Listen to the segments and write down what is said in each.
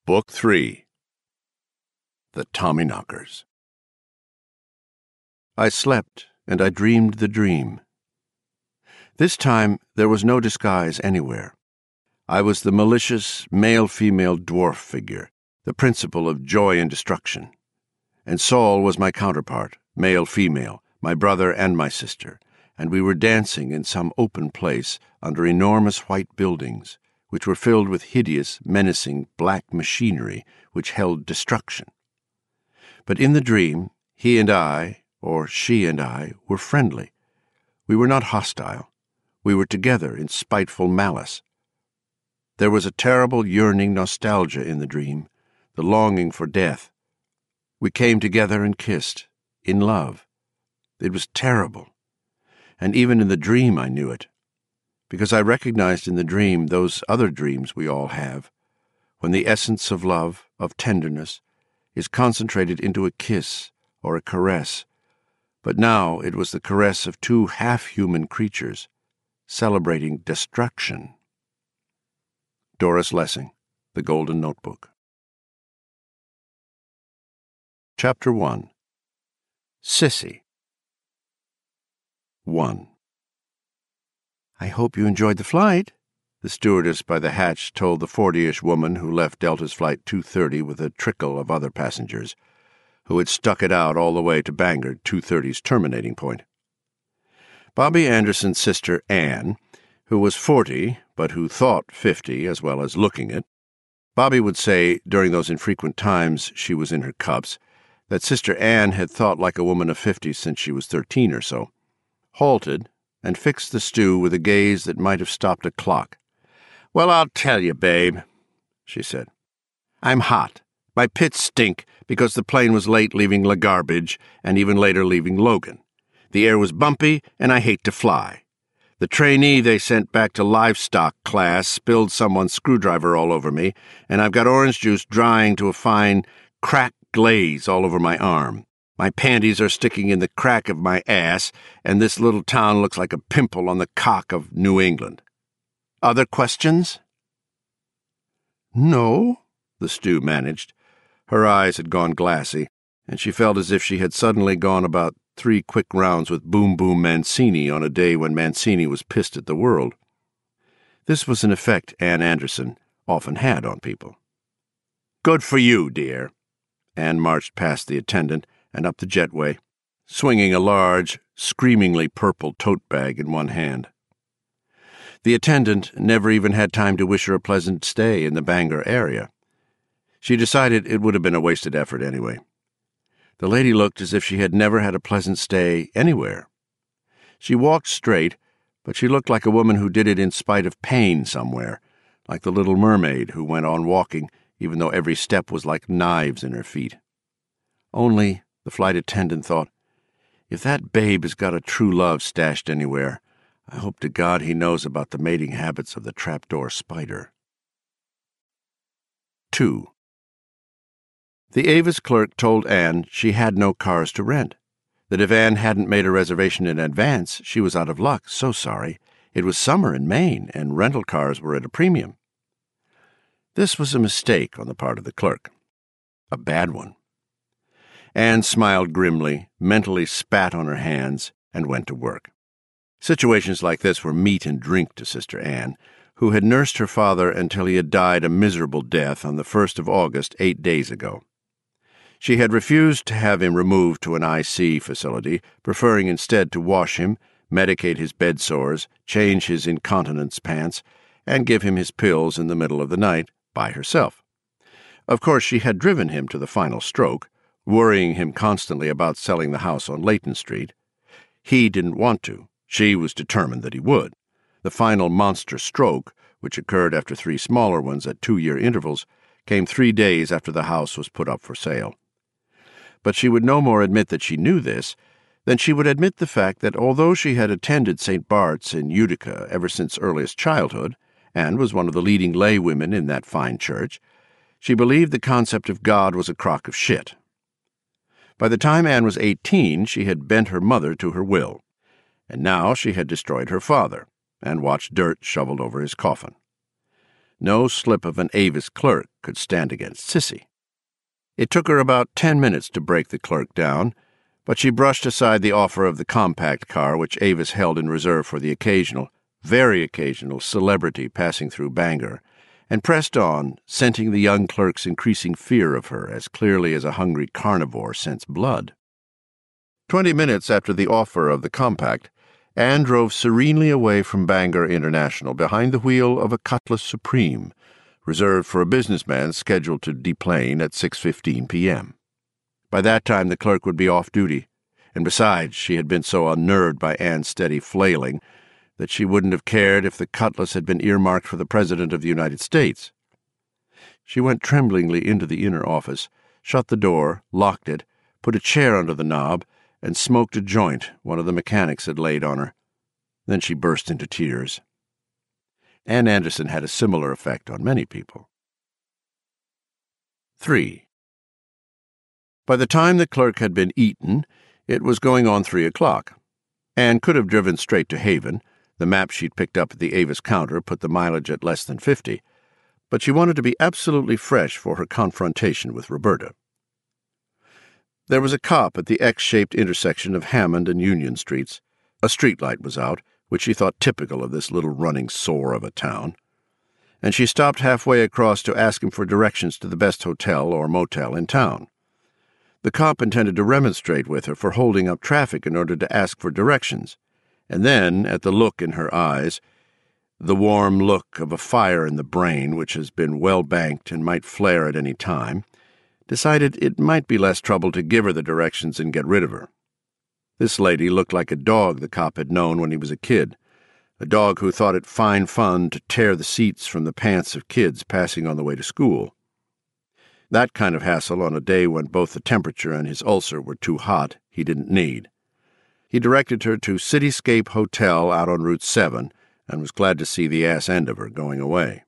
Book 3. The Tommyknockers. I slept, and I dreamed the dream. This time there was no disguise anywhere. I was the malicious, male-female dwarf figure, the principle of joy and destruction. And Saul was my counterpart, male-female, my brother and my sister, and we were dancing in some open place under enormous white buildings, which were filled with hideous, menacing black machinery which held destruction. But in the dream, he and I, or she and I, were friendly. We were not hostile. We were together in spiteful malice. There was a terrible yearning nostalgia in the dream, the longing for death. We came together and kissed, in love. It was terrible. And even in the dream I knew it, because I recognized in the dream those other dreams we all have, when the essence of love, of tenderness, is concentrated into a kiss or a caress. But now it was the caress of two half-human creatures, celebrating destruction. Doris Lessing, The Golden Notebook. Chapter 1. Sissy. 1. "I hope you enjoyed the flight," the stewardess by the hatch told the 40-ish woman who left Delta's Flight 230 with a trickle of other passengers, who had stuck it out all the way to Bangor, 230's terminating point. Bobby Anderson's sister Anne, who was 40, but who thought 50 as well as looking it, Bobby would say, during those infrequent times she was in her cups, that Sister Anne had thought like a woman of 50 since she was 13 or so, halted, and fixed the stew with a gaze that might have stopped a clock. "Well, I'll tell you, babe," she said. "I'm hot. My pits stink because the plane was late leaving LaGarbage and even later leaving Logan. The air was bumpy, and I hate to fly. The trainee they sent back to livestock class spilled someone's screwdriver all over me, and I've got orange juice drying to a fine cracked glaze all over my arm. My panties are sticking in the crack of my ass, and this little town looks like a pimple on the cock of New England. Other questions?" "No," the stew managed. Her eyes had gone glassy, and she felt as if she had suddenly gone about 3 quick rounds with Boom Boom Mancini on a day when Mancini was pissed at the world. This was an effect Anne Anderson often had on people. "Good for you, dear." Anne marched past the attendant and up the jetway, swinging a large, screamingly purple tote bag in one hand. The attendant never even had time to wish her a pleasant stay in the Bangor area. She decided it would have been a wasted effort anyway. The lady looked as if she had never had a pleasant stay anywhere. She walked straight, but she looked like a woman who did it in spite of pain somewhere, like the little mermaid who went on walking even though every step was like knives in her feet. Only, the flight attendant thought, if that babe has got a true love stashed anywhere, I hope to God he knows about the mating habits of the trapdoor spider. 2. The Avis clerk told Anne she had no cars to rent, that if Anne hadn't made a reservation in advance, she was out of luck, so sorry. It was summer in Maine, and rental cars were at a premium. This was a mistake on the part of the clerk. A bad one. Anne smiled grimly, mentally spat on her hands, and went to work. Situations like this were meat and drink to Sister Anne, who had nursed her father until he had died a miserable death on the 1st of August 8 days ago. She had refused to have him removed to an IC facility, preferring instead to wash him, medicate his bed sores, change his incontinence pants, and give him his pills in the middle of the night by herself. Of course, she had driven him to the final stroke, worrying him constantly about selling the house on Layton Street. He didn't want to. She was determined that he would. The final monster stroke, which occurred after 3 smaller ones at 2-year intervals, came 3 days after the house was put up for sale. But she would no more admit that she knew this than she would admit the fact that although she had attended St. Bart's in Utica ever since earliest childhood, and was one of the leading lay women in that fine church, she believed the concept of God was a crock of shit. By the time Anne was 18, she had bent her mother to her will, and now she had destroyed her father and watched dirt shoveled over his coffin. No slip of an Avis clerk could stand against Sissy. It took her about 10 minutes to break the clerk down, but she brushed aside the offer of the compact car which Avis held in reserve for the occasional, very occasional, celebrity passing through Bangor, and pressed on, scenting the young clerk's increasing fear of her as clearly as a hungry carnivore scents blood. 20 minutes after the offer of the compact, Anne drove serenely away from Bangor International behind the wheel of a Cutlass Supreme, reserved for a businessman scheduled to deplane at 6:15 p.m. By that time the clerk would be off duty, and besides, she had been so unnerved by Anne's steady flailing that she wouldn't have cared if the Cutlass had been earmarked for the President of the United States. She went tremblingly into the inner office, shut the door, locked it, put a chair under the knob, and smoked a joint one of the mechanics had laid on her. Then she burst into tears. Anne Anderson had a similar effect on many people. 3. By the time the clerk had been eaten, it was going on 3 o'clock. Anne could have driven straight to Haven. The map she'd picked up at the Avis counter put the mileage at less than 50, but she wanted to be absolutely fresh for her confrontation with Roberta. There was a cop at the X-shaped intersection of Hammond and Union Streets. A streetlight was out, which she thought typical of this little running sore of a town, and she stopped halfway across to ask him for directions to the best hotel or motel in town. The cop intended to remonstrate with her for holding up traffic in order to ask for directions, and then, at the look in her eyes, the warm look of a fire in the brain which has been well banked and might flare at any time, decided it might be less trouble to give her the directions and get rid of her. This lady looked like a dog the cop had known when he was a kid, a dog who thought it fine fun to tear the seats from the pants of kids passing on the way to school. That kind of hassle on a day when both the temperature and his ulcer were too hot he didn't need. He directed her to Cityscape Hotel out on Route 7 and was glad to see the ass end of her going away.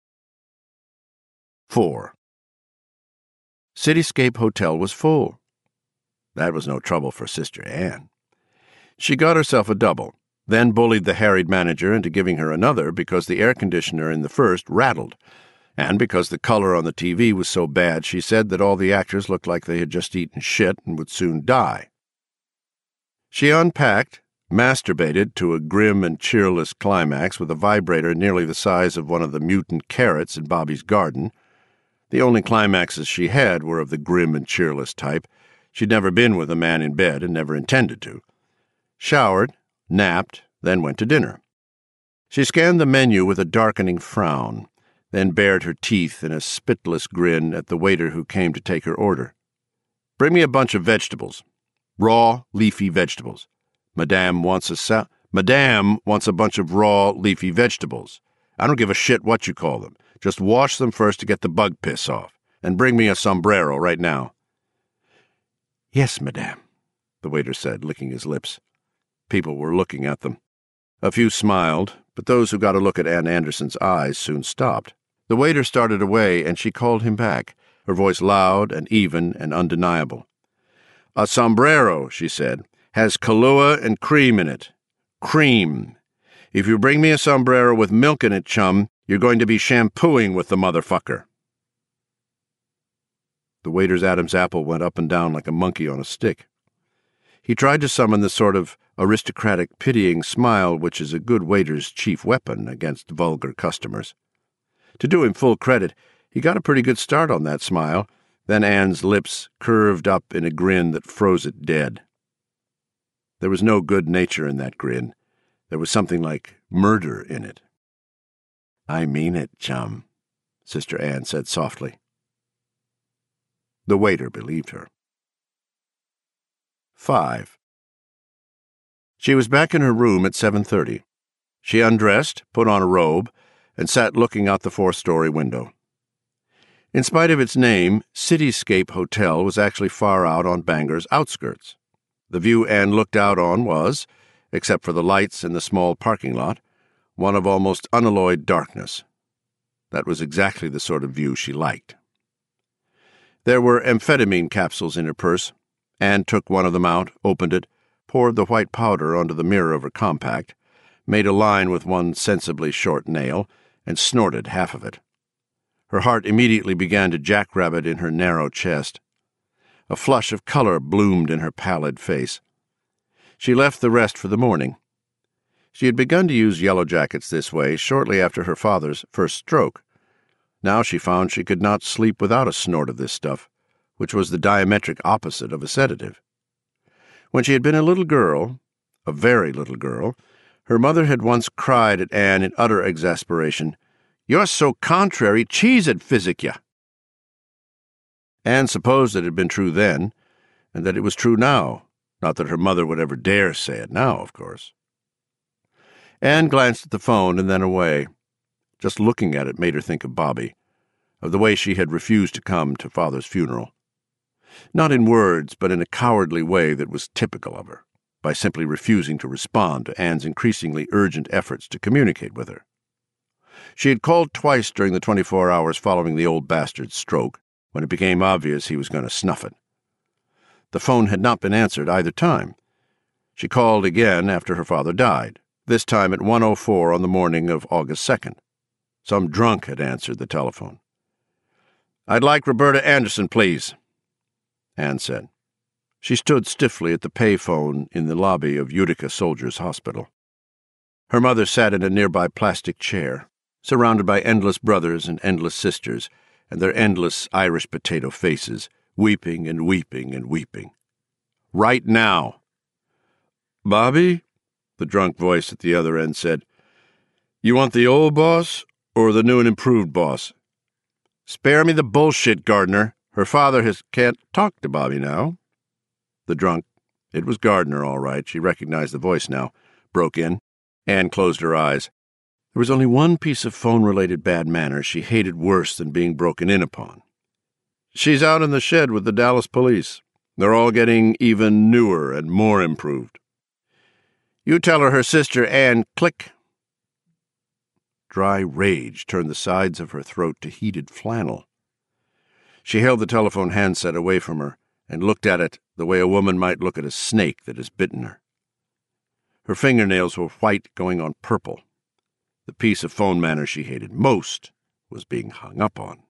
4. Cityscape Hotel was full. That was no trouble for Sister Anne. She got herself a double, then bullied the harried manager into giving her another because the air conditioner in the first rattled, and because the color on the TV was so bad she said that all the actors looked like they had just eaten shit and would soon die. She unpacked, masturbated to a grim and cheerless climax with a vibrator nearly the size of one of the mutant carrots in Bobby's garden. The only climaxes she had were of the grim and cheerless type. She'd never been with a man in bed and never intended to. Showered, napped, then went to dinner. She scanned the menu with a darkening frown, then bared her teeth in a spitless grin at the waiter who came to take her order. "Bring me a bunch of vegetables. Raw, leafy vegetables. Madame wants a bunch of raw, leafy vegetables. I don't give a shit what you call them. Just wash them first to get the bug piss off, and bring me a sombrero right now." "Yes, madame," the waiter said, licking his lips. People were looking at them. A few smiled, but those who got a look at Anne Anderson's eyes soon stopped. The waiter started away, and she called him back, her voice loud and even and undeniable. "A sombrero," she said, "has Kahlua and cream in it. Cream. If you bring me a sombrero with milk in it, chum, you're going to be shampooing with the motherfucker." The waiter's Adam's apple went up and down like a monkey on a stick. He tried to summon the sort of aristocratic, pitying smile which is a good waiter's chief weapon against vulgar customers. To do him full credit, he got a pretty good start on that smile. Then Anne's lips curved up in a grin that froze it dead. There was no good nature in that grin. There was something like murder in it. "I mean it, chum," Sister Anne said softly. The waiter believed her. 5. She was back in her room at 7:30. She undressed, put on a robe, and sat looking out the 4th-story window. In spite of its name, Cityscape Hotel was actually far out on Bangor's outskirts. The view Anne looked out on was, except for the lights in the small parking lot, one of almost unalloyed darkness. That was exactly the sort of view she liked. There were amphetamine capsules in her purse. Anne took one of them out, opened it, poured the white powder onto the mirror of her compact, made a line with one sensibly short nail, and snorted half of it. Her heart immediately began to jackrabbit in her narrow chest. A flush of color bloomed in her pallid face. She left the rest for the morning. She had begun to use yellow jackets this way shortly after her father's first stroke. Now she found she could not sleep without a snort of this stuff, which was the diametric opposite of a sedative. When she had been a little girl, a very little girl, her mother had once cried at Anne in utter exasperation, "You're so contrary, cheese'd physic ya." Anne supposed it had been true then, and that it was true now, not that her mother would ever dare say it now, of course. Anne glanced at the phone and then away. Just looking at it made her think of Bobby, of the way she had refused to come to Father's funeral. Not in words, but in a cowardly way that was typical of her, by simply refusing to respond to Anne's increasingly urgent efforts to communicate with her. She had called twice during the 24 hours following the old bastard's stroke, when it became obvious he was going to snuff it. The phone had not been answered either time. She called again after her father died, this time at 1:04 on the morning of August 2nd. Some drunk had answered the telephone. "I'd like Roberta Anderson, please," Anne said. She stood stiffly at the pay-phone in the lobby of Utica Soldiers' Hospital. Her mother sat in a nearby plastic chair, surrounded by endless brothers and endless sisters, and their endless Irish potato faces, weeping and weeping and weeping. "Right now." "Bobby," the drunk voice at the other end said, "you want the old boss or the new and improved boss?" "Spare me the bullshit, Gardner. Her father can't talk to Bobby now." The drunk, it was Gardner all right, she recognized the voice now, broke in. Anne closed her eyes. There was only one piece of phone-related bad manners she hated worse than being broken in upon. "She's out in the shed with the Dallas police. They're all getting even newer and more improved." "You tell her sister Anne, click." Dry rage turned the sides of her throat to heated flannel. She held the telephone handset away from her and looked at it the way a woman might look at a snake that has bitten her. Her fingernails were white going on purple. The piece of phone manners she hated most was being hung up on.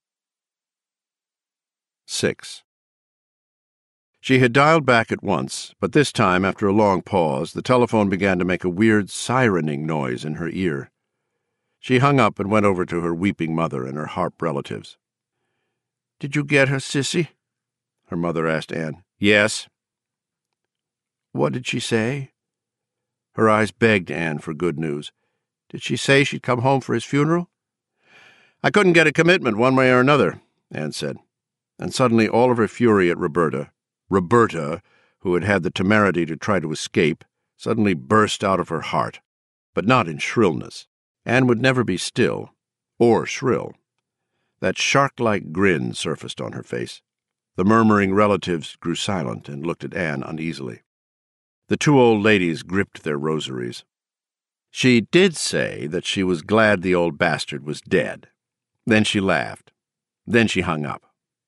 6. She had dialed back at once, but this time, after a long pause, the telephone began to make a weird sirening noise in her ear. She hung up and went over to her weeping mother and her harp relatives. "Did you get her, Sissy?" her mother asked Anne. "Yes." "What did she say?" Her eyes begged Anne for good news. "Did she say she'd come home for his funeral?" "I couldn't get a commitment one way or another," Anne said. And suddenly all of her fury at Roberta, who had had the temerity to try to escape, suddenly burst out of her heart, but not in shrillness. Anne would never be still, or shrill. That shark-like grin surfaced on her face. The murmuring relatives grew silent and looked at Anne uneasily. The two old ladies gripped their rosaries. She did say that she was glad the old bastard was dead. Then she laughed. Then she hung up.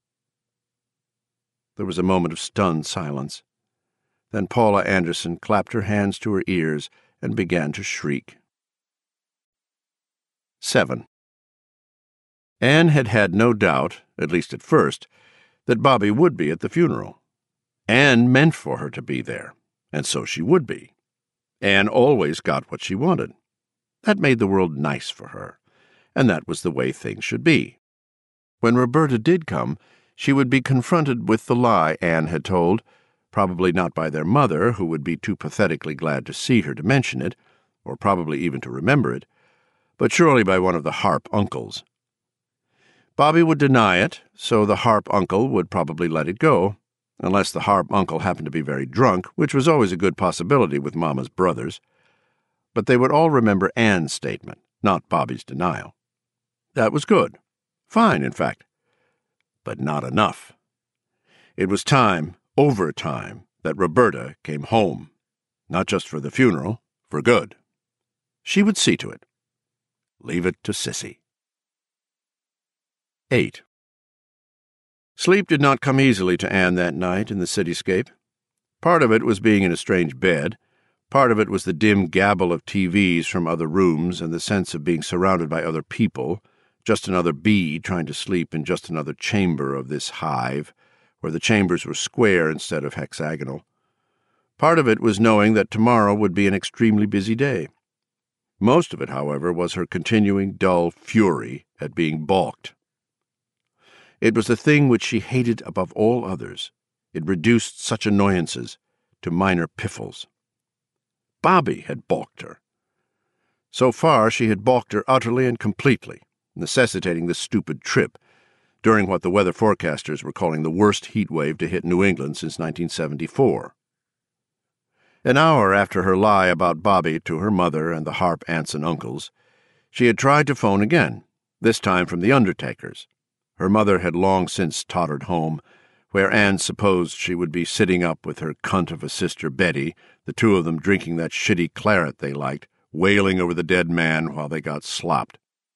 There was a moment of stunned silence. Then Paula Anderson clapped her hands to her ears and began to shriek. 7. Anne had had no doubt, at least at first, that Bobby would be at the funeral. Anne meant for her to be there, and so she would be. Anne always got what she wanted. That made the world nice for her, and that was the way things should be. When Roberta did come, she would be confronted with the lie Anne had told, probably not by their mother, who would be too pathetically glad to see her to mention it, or probably even to remember it, but surely by one of the Harp uncles. Bobby would deny it, so the Harp uncle would probably let it go, unless the Harp uncle happened to be very drunk, which was always a good possibility with Mama's brothers. But they would all remember Anne's statement, not Bobby's denial. That was good. Fine, in fact. But not enough. It was time, over time, that Roberta came home. Not just for the funeral, for good. She would see to it. Leave it to Sissy. 8. Sleep did not come easily to Anne that night in the cityscape. Part of it was being in a strange bed. Part of it was the dim gabble of TVs from other rooms and the sense of being surrounded by other people, just another bee trying to sleep in just another chamber of this hive, where the chambers were square instead of hexagonal. Part of it was knowing that tomorrow would be an extremely busy day. Most of it, however, was her continuing dull fury at being balked. It was the thing which she hated above all others. It reduced such annoyances to minor piffles. Bobby had balked her. So far she had balked her utterly and completely, necessitating this stupid trip, during what the weather forecasters were calling the worst heat wave to hit New England since 1974. An hour after her lie about Bobby to her mother and the Harp aunts and uncles, she had tried to phone again, this time from the undertaker's. Her mother had long since tottered home, where Anne supposed she would be sitting up with her cunt of a sister Betty, the two of them drinking that shitty claret they liked, wailing over the dead man while they got slopped.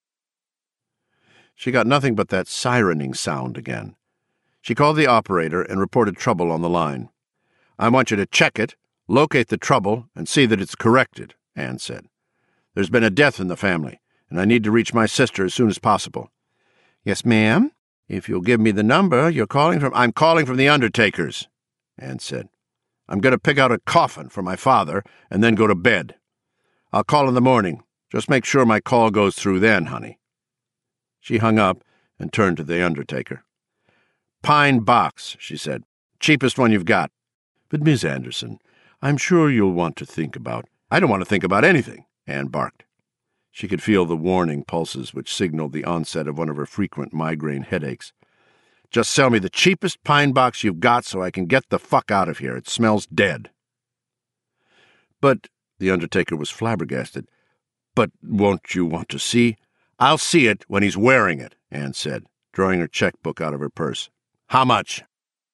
She got nothing but that sirening sound again. She called the operator and reported trouble on the line. "I want you to check it, locate the trouble, and see that it's corrected," Anne said. "There's been a death in the family, and I need to reach my sister as soon as possible." "Yes, ma'am. If you'll give me the number you're calling from—" "I'm calling from the undertaker's," Anne said. "I'm going to pick out a coffin for my father and then go to bed. I'll call in the morning. Just make sure my call goes through then, honey." She hung up and turned to the undertaker. "Pine box," she said. "Cheapest one you've got." "But, Miss Anderson, I'm sure you'll want to think about—" "I don't want to think about anything," Anne barked. She could feel the warning pulses which signaled the onset of one of her frequent migraine headaches. "Just sell me the cheapest pine box you've got so I can get the fuck out of here. It smells dead." "But," the undertaker was flabbergasted, "but won't you want to see—" "I'll see it when he's wearing it," Anne said, drawing her checkbook out of her purse. "How much?"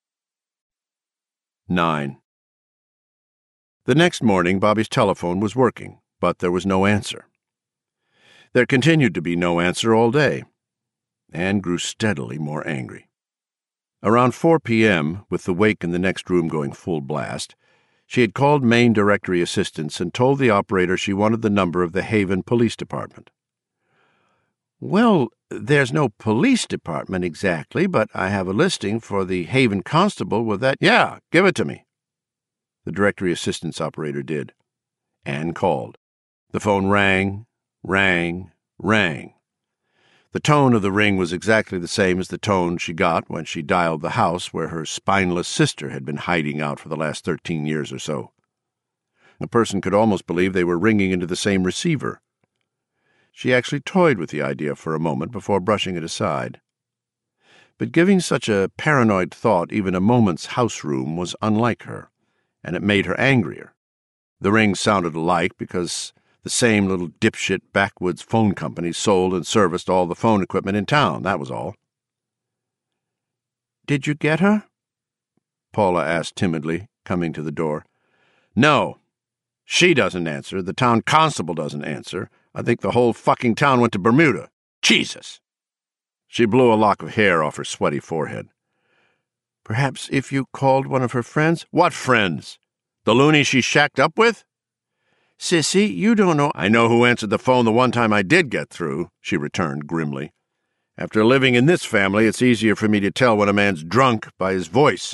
9. The next morning Bobby's telephone was working, but there was no answer. There continued to be no answer all day. Anne grew steadily more angry. Around 4 p.m., with the wake in the next room going full blast, she had called main directory assistance and told the operator she wanted the number of the Haven Police Department. "Well, there's no police department exactly, but I have a listing for the Haven constable with that—" "Yeah, give it to me." The directory assistance operator did. Anne called. The phone rang. Rang. The tone of the ring was exactly the same as the tone she got when she dialed the house where her spineless sister had been hiding out for the last 13 years or so. A person could almost believe they were ringing into the same receiver. She actually toyed with the idea for a moment before brushing it aside. But giving such a paranoid thought even a moment's house room was unlike her, and it made her angrier. The ring sounded alike because the same little dipshit backwoods phone company sold and serviced all the phone equipment in town, that was all. "Did you get her?" Paula asked timidly, coming to the door. "No. She doesn't answer. The town constable doesn't answer. I think the whole fucking town went to Bermuda. Jesus!" She blew a lock of hair off her sweaty forehead. "Perhaps if you called one of her friends—" "What friends? The loony she shacked up with?" "Sissy, you don't know—" "I know who answered the phone the one time I did get through," she returned grimly. "After living in this family, it's easier for me to tell when a man's drunk by his voice."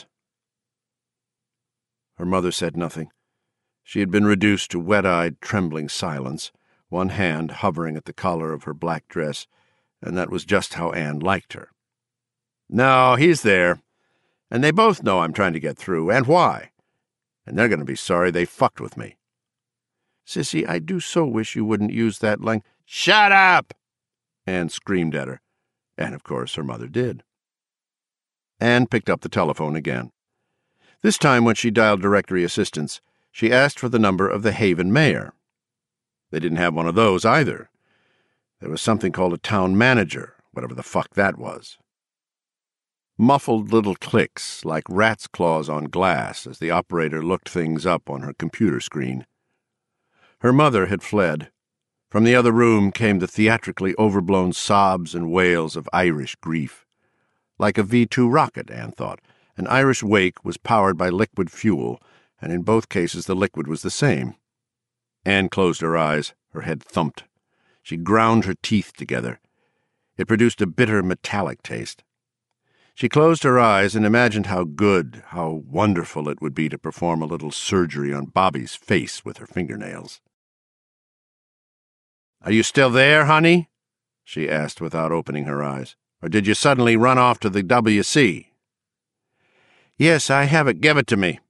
Her mother said nothing. She had been reduced to wet-eyed, trembling silence, one hand hovering at the collar of her black dress, and that was just how Anne liked her. "No, he's there. And they both know I'm trying to get through, and why. And they're going to be sorry they fucked with me." "Sissy, I do so wish you wouldn't use that "Shut up!" Anne screamed at her, and of course her mother did. Anne picked up the telephone again. This time when she dialed directory assistance, she asked for the number of the Haven mayor. They didn't have one of those either. There was something called a town manager, whatever the fuck that was. Muffled little clicks, like rat's claws on glass, as the operator looked things up on her computer screen. Her mother had fled. From the other room came the theatrically overblown sobs and wails of Irish grief. Like a V-2 rocket, Anne thought. An Irish wake was powered by liquid fuel, and in both cases the liquid was the same. Anne closed her eyes. Her head thumped. She ground her teeth together. It produced a bitter, metallic taste. She closed her eyes and imagined how good, how wonderful it would be to perform a little surgery on Bobby's face with her fingernails. "Are you still there, honey?" she asked without opening her eyes. "Or did you suddenly run off to the WC?" "Yes, I have it. Give it to me."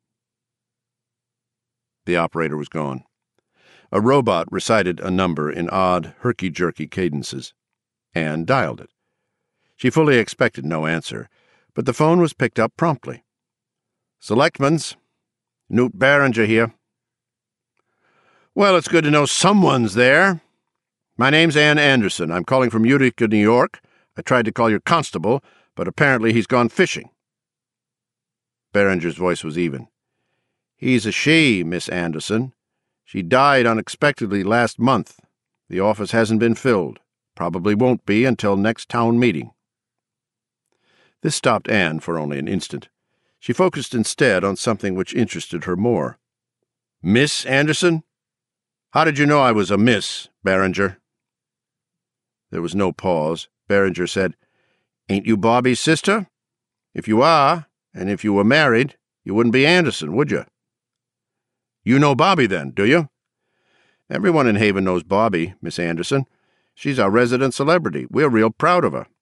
The operator was gone. A robot recited a number in odd, herky-jerky cadences. Anne dialed it. She fully expected no answer, but the phone was picked up promptly. "Selectman's. Newt Barringer here." "Well, it's good to know someone's there. My name's Ann Anderson. I'm calling from Utica, New York. I tried to call your constable, but apparently he's gone fishing." Barringer's voice was even. "He's a she, Miss Anderson. She died unexpectedly last month. The office hasn't been filled. Probably won't be until next town meeting." This stopped Anne for only an instant. She focused instead on something which interested her more. "Miss Anderson? How did you know I was a Miss, Barringer?" There was no pause. Barringer said, "Ain't you Bobby's sister? If you are, and if you were married, you wouldn't be Anderson, would you?" "You know Bobby, then, do you?" "Everyone in Haven knows Bobby, Miss Anderson. She's our resident celebrity. We're real proud of her."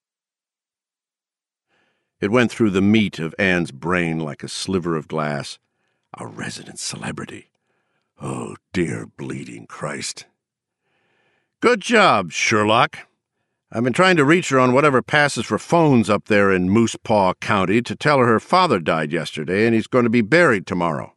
It went through the meat of Anne's brain like a sliver of glass. Our resident celebrity. Oh, dear bleeding Christ. "Good job, Sherlock. I've been trying to reach her on whatever passes for phones up there in Moose Paw County to tell her father died yesterday and he's going to be buried tomorrow."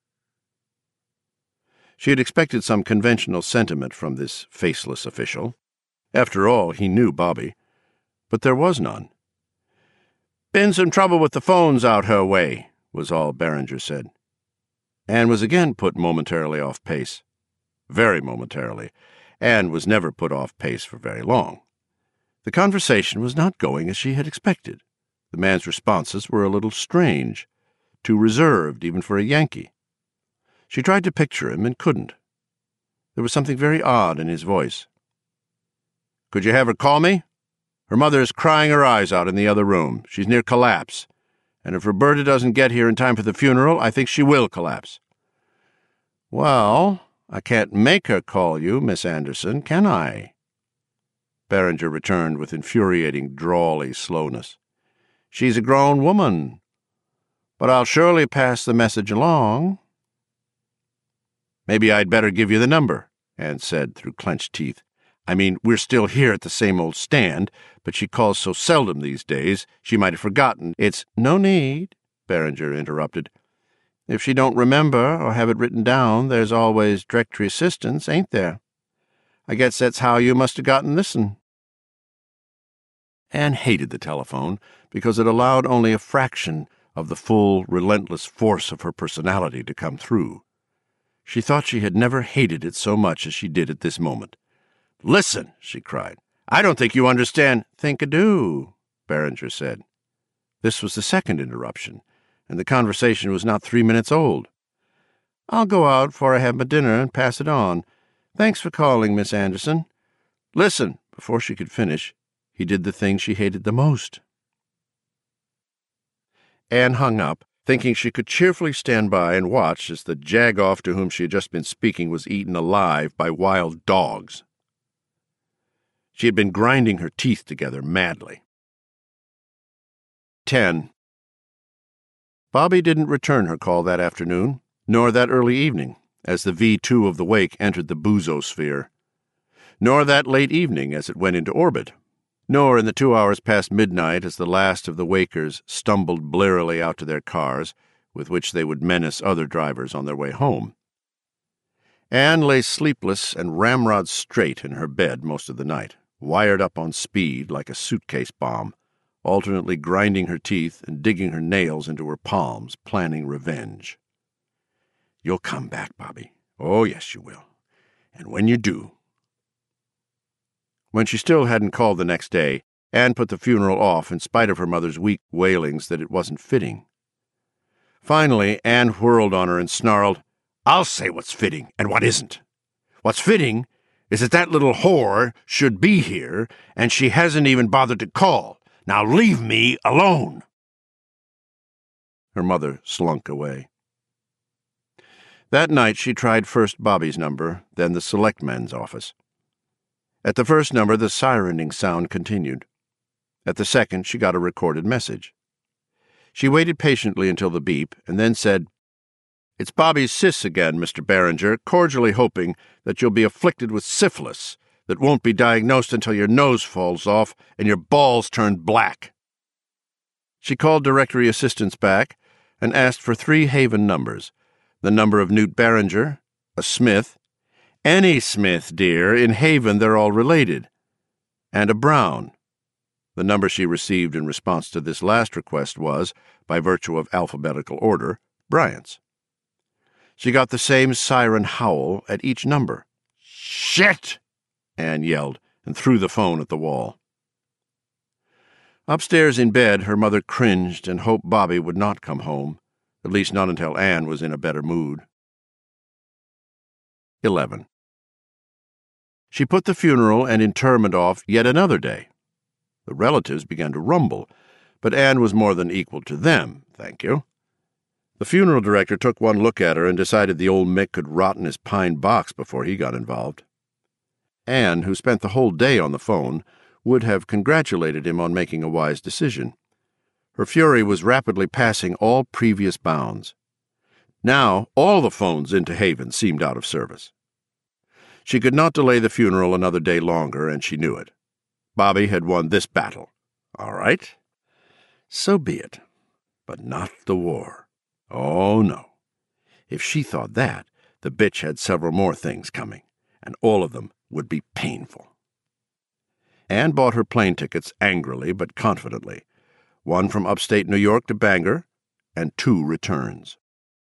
She had expected some conventional sentiment from this faceless official. After all, he knew Bobby. But there was none. "Been some trouble with the phones out her way," was all Barringer said. Anne was again put momentarily off pace. Very momentarily. Anne was never put off pace for very long. The conversation was not going as she had expected. The man's responses were a little strange, too reserved even for a Yankee. She tried to picture him and couldn't. There was something very odd in his voice. "Could you have her call me? Her mother is crying her eyes out in the other room. She's near collapse. And if Roberta doesn't get here in time for the funeral, I think she will collapse." "Well, I can't make her call you, Miss Anderson, can I?" Barringer returned with infuriating, drawly slowness. "She's a grown woman. But I'll surely pass the message along." "Maybe I'd better give you the number," Anne said through clenched teeth. "I mean, we're still here at the same old stand, but she calls so seldom these days, she might have forgotten. It's—" "No need," Barringer interrupted. "If she don't remember or have it written down, there's always directory assistance, ain't there? I guess that's how you must have gotten this'n." Anne hated the telephone because it allowed only a fraction of the full, relentless force of her personality to come through. She thought she had never hated it so much as she did at this moment. "Listen," she cried. "I don't think you understand." "Think I do," Barringer said. This was the second interruption, and the conversation was not 3 minutes old. "I'll go out before I have my dinner and pass it on. Thanks for calling, Miss Anderson." "Listen," before she could finish, he did the thing she hated the most. Anne hung up, thinking she could cheerfully stand by and watch as the jag-off to whom she had just been speaking was eaten alive by wild dogs. She had been grinding her teeth together madly. 10. Bobby didn't return her call that afternoon, nor that early evening, as the V2 of the wake entered the boozosphere, nor that late evening as it went into orbit, nor in the 2 hours past midnight as the last of the wakers stumbled blearily out to their cars, with which they would menace other drivers on their way home. Anne lay sleepless and ramrod straight in her bed most of the night, wired up on speed like a suitcase bomb, alternately grinding her teeth and digging her nails into her palms, planning revenge. "You'll come back, Bobby. Oh, yes, you will. And when you do—" When she still hadn't called the next day, Anne put the funeral off in spite of her mother's weak wailings that it wasn't fitting. Finally, Anne whirled on her and snarled, "I'll say what's fitting and what isn't. What's fitting is that little whore should be here, and she hasn't even bothered to call. Now leave me alone." Her mother slunk away. That night she tried first Bobby's number, then the selectman's office. At the first number, the sirening sound continued. At the second, she got a recorded message. She waited patiently until the beep, and then said, "It's Bobby's sis again, Mr. Barringer, cordially hoping that you'll be afflicted with syphilis that won't be diagnosed until your nose falls off and your balls turn black." She called directory assistants back and asked for 3 Haven numbers, the number of Newt Barringer, a Smith, any Smith, dear, in Haven they're all related, and a Brown. The number she received in response to this last request was, by virtue of alphabetical order, Bryant's. She got the same siren howl at each number. "Shit!" Anne yelled and threw the phone at the wall. Upstairs in bed, her mother cringed and hoped Bobby would not come home, at least not until Anne was in a better mood. 11. She put the funeral and interment off yet another day. The relatives began to rumble, but Anne was more than equal to them, thank you. The funeral director took one look at her and decided the old Mick could rot in his pine box before he got involved. Anne, who spent the whole day on the phone, would have congratulated him on making a wise decision. Her fury was rapidly passing all previous bounds. Now all the phones into Haven seemed out of service. She could not delay the funeral another day longer, and she knew it. Bobby had won this battle. All right. So be it. But not the war. Oh, no. If she thought that, the bitch had several more things coming, and all of them would be painful. Anne bought her plane tickets angrily but confidently, 1 from upstate New York to Bangor, and 2 returns.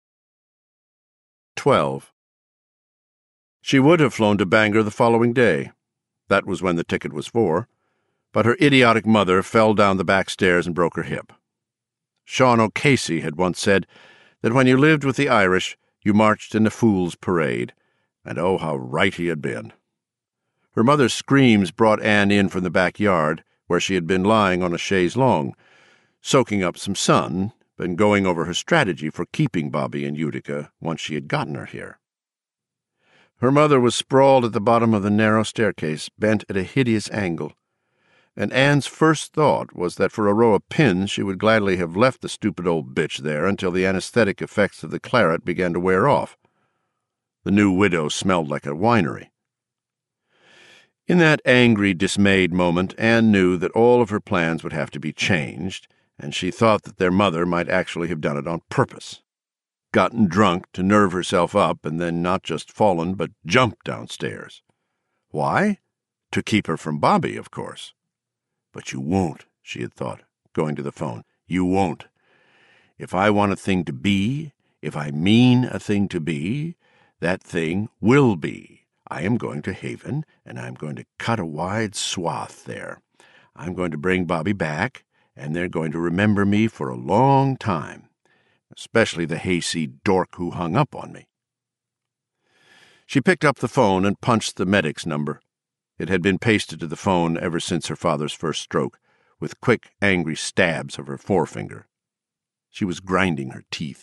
12. She would have flown to Bangor the following day. That was when the ticket was for, but her idiotic mother fell down the back stairs and broke her hip. Sean O'Casey had once said that when you lived with the Irish, you marched in a fool's parade, and oh, how right he had been. Her mother's screams brought Anne in from the backyard, where she had been lying on a chaise longue, soaking up some sun, and going over her strategy for keeping Bobby in Utica once she had gotten her here. Her mother was sprawled at the bottom of the narrow staircase, bent at a hideous angle, and Anne's first thought was that for a row of pins she would gladly have left the stupid old bitch there until the anesthetic effects of the claret began to wear off. The new widow smelled like a winery. In that angry, dismayed moment, Anne knew that all of her plans would have to be changed, and she thought that their mother might actually have done it on purpose. Gotten drunk to nerve herself up and then not just fallen but jumped downstairs. Why? To keep her from Bobby, of course. But you won't, she had thought, going to the phone. You won't. If I want a thing to be, if I mean a thing to be, that thing will be. I am going to Haven, and I'm going to cut a wide swath there. I'm going to bring Bobby back, and they're going to remember me for a long time, especially the hayseed dork who hung up on me. She picked up the phone and punched the medic's number. It had been pasted to the phone ever since her father's first stroke, with quick, angry stabs of her forefinger. She was grinding her teeth.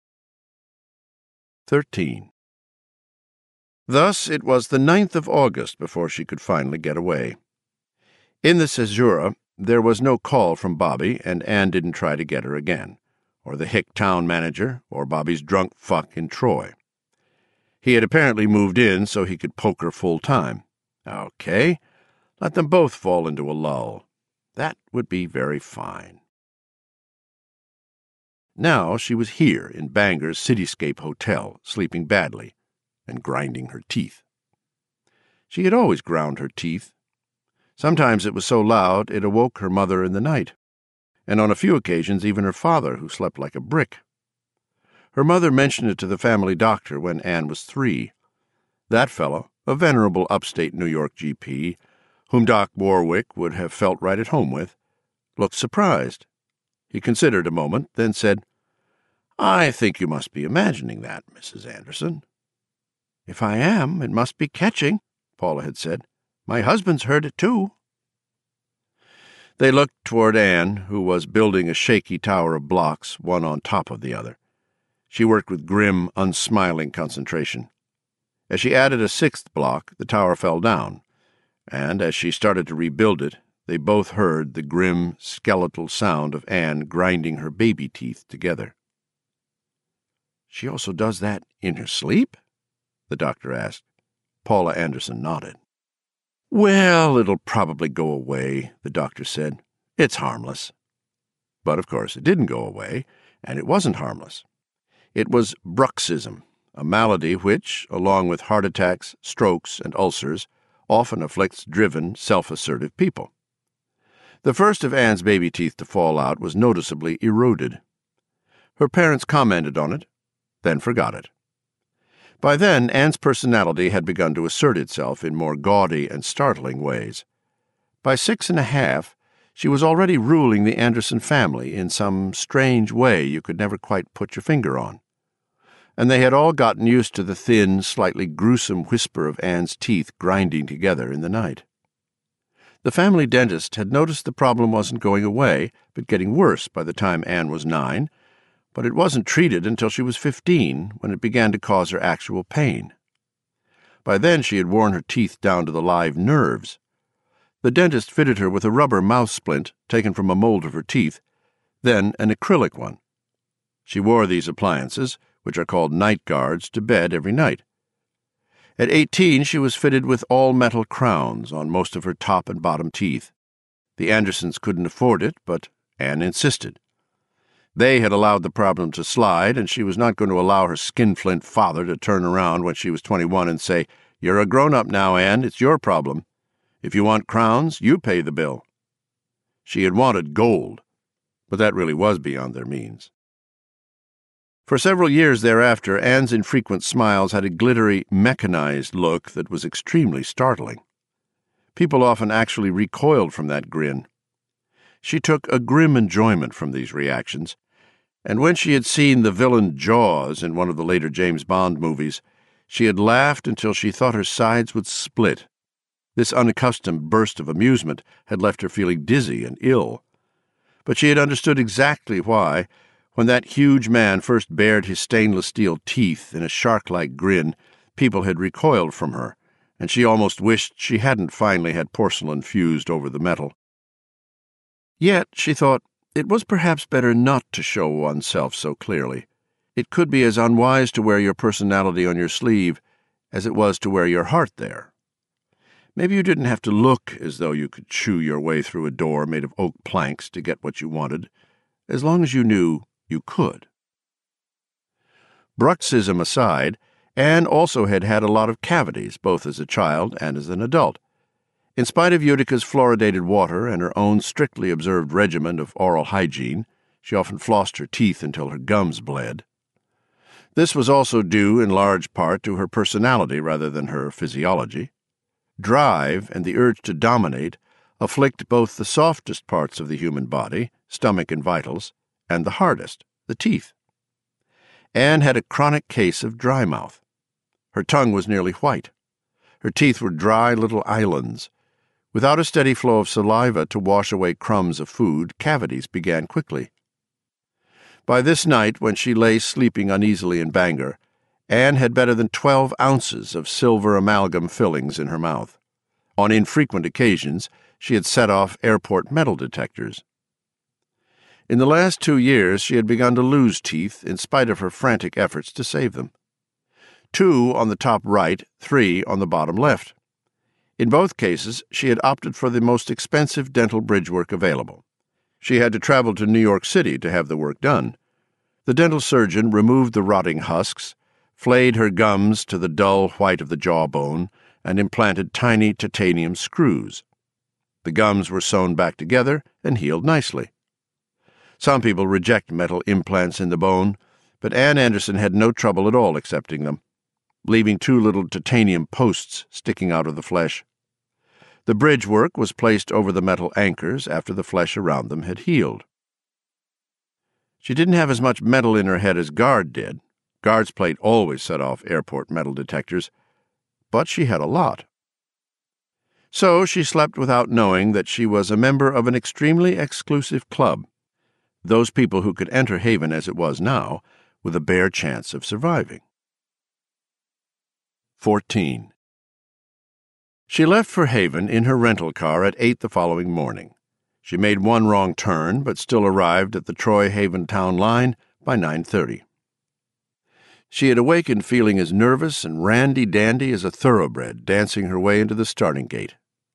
13. Thus it was the 9th of August before she could finally get away. In the caesura, there was no call from Bobby, and Anne didn't try to get her again, or the hick town manager, or Bobby's drunk fuck in Troy. He had apparently moved in so he could poke her full time. Okay, let them both fall into a lull. That would be very fine. Now she was here in Bangor's Cityscape Hotel, sleeping badly, and grinding her teeth. She had always ground her teeth. Sometimes it was so loud it awoke her mother in the night, and on a few occasions even her father, who slept like a brick. Her mother mentioned it to the family doctor when Anne was 3. That fellow, a venerable upstate New York GP, whom Doc Warwick would have felt right at home with, looked surprised. He considered a moment, then said, "I think you must be imagining that, Mrs. Anderson." "If I am, it must be catching," Paula had said. "My husband's heard it too." They looked toward Anne, who was building a shaky tower of blocks, one on top of the other. She worked with grim, unsmiling concentration. As she added a sixth block, the tower fell down, and as she started to rebuild it, they both heard the grim, skeletal sound of Anne grinding her baby teeth together. "She also does that in her sleep?" the doctor asked. Paula Anderson nodded. "Well, it'll probably go away," the doctor said. "It's harmless." But, of course, it didn't go away, and it wasn't harmless. It was bruxism, a malady which, along with heart attacks, strokes, and ulcers, often afflicts driven, self-assertive people. The first of Anne's baby teeth to fall out was noticeably eroded. Her parents commented on it, then forgot it. By then, Anne's personality had begun to assert itself in more gaudy and startling ways. By 6½, she was already ruling the Anderson family in some strange way you could never quite put your finger on. And they had all gotten used to the thin, slightly gruesome whisper of Anne's teeth grinding together in the night. The family dentist had noticed the problem wasn't going away, but getting worse by the time Anne was 9, but it wasn't treated until she was 15, when it began to cause her actual pain. By then she had worn her teeth down to the live nerves. The dentist fitted her with a rubber mouth splint taken from a mold of her teeth, then an acrylic one. She wore these appliances, which are called night guards, to bed every night. At 18, she was fitted with all-metal crowns on most of her top and bottom teeth. The Andersons couldn't afford it, but Anne insisted. They had allowed the problem to slide, and she was not going to allow her skinflint father to turn around when she was 21 and say, "You're a grown-up now, Anne. It's your problem. If you want crowns, you pay the bill." She had wanted gold, but that really was beyond their means. For several years thereafter, Anne's infrequent smiles had a glittery, mechanized look that was extremely startling. People often actually recoiled from that grin. She took a grim enjoyment from these reactions, and when she had seen the villain Jaws in one of the later James Bond movies, she had laughed until she thought her sides would split. This unaccustomed burst of amusement had left her feeling dizzy and ill. But she had understood exactly why. When that huge man first bared his stainless steel teeth in a shark-like grin, people had recoiled from her, and she almost wished she hadn't finally had porcelain fused over the metal. Yet, she thought, it was perhaps better not to show oneself so clearly. It could be as unwise to wear your personality on your sleeve as it was to wear your heart there. Maybe you didn't have to look as though you could chew your way through a door made of oak planks to get what you wanted, as long as you knew you could. Bruxism aside, Anne also had had a lot of cavities, both as a child and as an adult. In spite of Utica's fluoridated water and her own strictly observed regimen of oral hygiene, she often flossed her teeth until her gums bled. This was also due in large part to her personality rather than her physiology. Drive and the urge to dominate afflict both the softest parts of the human body, stomach and vitals, and the hardest, the teeth. Anne had a chronic case of dry mouth. Her tongue was nearly white. Her teeth were dry little islands. Without a steady flow of saliva to wash away crumbs of food, cavities began quickly. By this night, when she lay sleeping uneasily in Bangor, Anne had better than 12 ounces of silver amalgam fillings in her mouth. On infrequent occasions, she had set off airport metal detectors. In the last 2 years, she had begun to lose teeth in spite of her frantic efforts to save them. 2 on the top right, 3 on the bottom left. In both cases, she had opted for the most expensive dental bridge work available. She had to travel to New York City to have the work done. The dental surgeon removed the rotting husks, flayed her gums to the dull white of the jawbone, and implanted tiny titanium screws. The gums were sewn back together and healed nicely. Some people reject metal implants in the bone, but Anne Anderson had no trouble at all accepting them, leaving 2 little titanium posts sticking out of the flesh. The bridge work was placed over the metal anchors after the flesh around them had healed. She didn't have as much metal in her head as Guard did. Guard's plate always set off airport metal detectors, but she had a lot. So she slept without knowing that she was a member of an extremely exclusive club, those people who could enter Haven as it was now with a bare chance of surviving. 14. She left for Haven in her rental car at 8 the following morning. She made one wrong turn, but still arrived at the Troy-Haven town line by 9:30. She had awakened feeling as nervous and randy-dandy as a thoroughbred dancing her way into the starting gate.